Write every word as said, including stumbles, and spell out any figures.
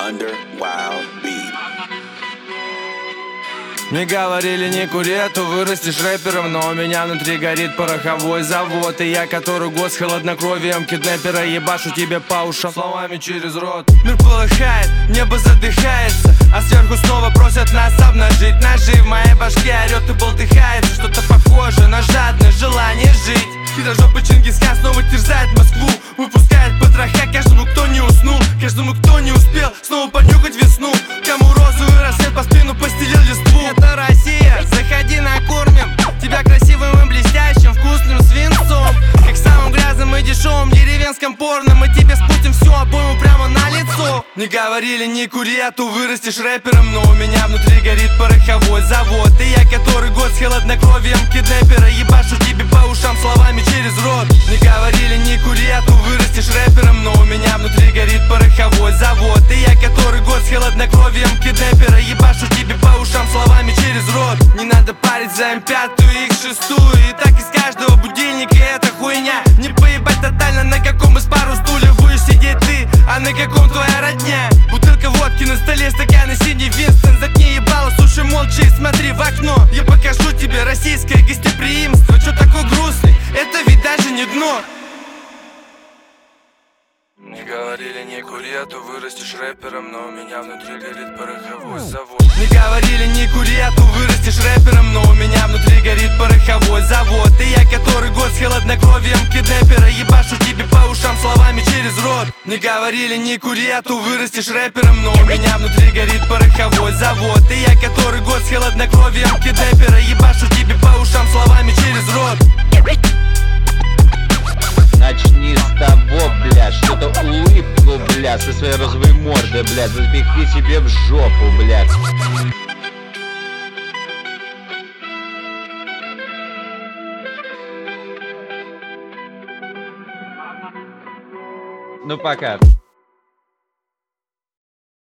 Under Wild Beat. Мне говорили, не кури, а то вырастешь рэпером. Но у меня внутри горит пороховой завод. И я который год с холоднокровием киднепера ебашу тебе по ушам словами через рот. Мир полыхает, небо задыхается, а сверху снова просят нас обнажить ножи. В моей башке орет и болтыхается что-то похожее на жадное желание жить. Хитрожопый Чингисхан снова терзает Москву, выпускает потроха каждому, кто не уснул, каждому, кто не успел снова понюхать весну. Кому розовый рассвет по спину постелил листву. Это Россия, заходи, накормим тебя красивым и блестящим вкусным свинцом. Как самым грязным и дешевым деревенском порно мы тебе спустим всю обойму прямо на лицо. Мне говорили, не кури, а то вырастешь рэпером. Но у меня внутри горит пороховой завод. И я который год с холоднокровием киднепера ебашу тебе по ушам словами через рот. Мне говорили, не кури, а то вырастешь рэпером. Но у меня внутри горит пороховой завод. И я который год с холоднокровием киднепера ебашу тебе по ушам словами через рот. Не надо парить за эм пятую и икс шестую. И так из каждого будильника эта хуйня. Не поебать тотально, на каком из пару стульев будешь сидеть ты, а на каком твоя родня. Бутылка водки на столе, стаканы синий Винстон. Заткни ебало, слушай молча и смотри в окно. Я покажу тебе российское гостеприимство. Чё такой грустный? Это ведь даже не дно. Мне говорили, не кури, а то вырастешь рэпером. Но у меня внутри горит пороховой завод. Мне говорили, не кури, а то вырастешь рэпером. Но у меня внутри горит пороховой завод. И я который год с холоднокровием киднепера ебашу тебе по ушам словами через рот. Мне говорили, не кури, а то вырастешь рэпером. Но у меня внутри горит пороховой завод. И я который год с холоднокровием киднепера ебашу тебе по ушам словами через рот. Начни с того, бля, что-то улыбку, бля, со своей розовой мордой, бля, запихни себе в жопу, бля. Ну пока.